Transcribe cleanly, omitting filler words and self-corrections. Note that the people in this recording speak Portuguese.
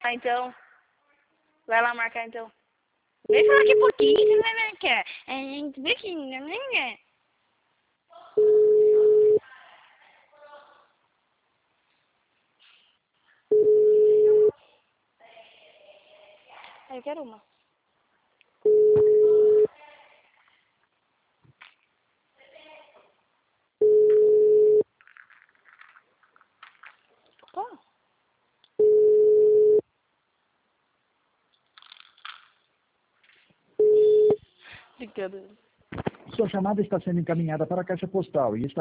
Ah, então. Vai lá marcar então. Vem falar aqui pouquinho, você vai marcar. A gente vê que não é. Eu quero uma. Opa. Obrigada. Sua chamada está sendo encaminhada para a caixa postal e está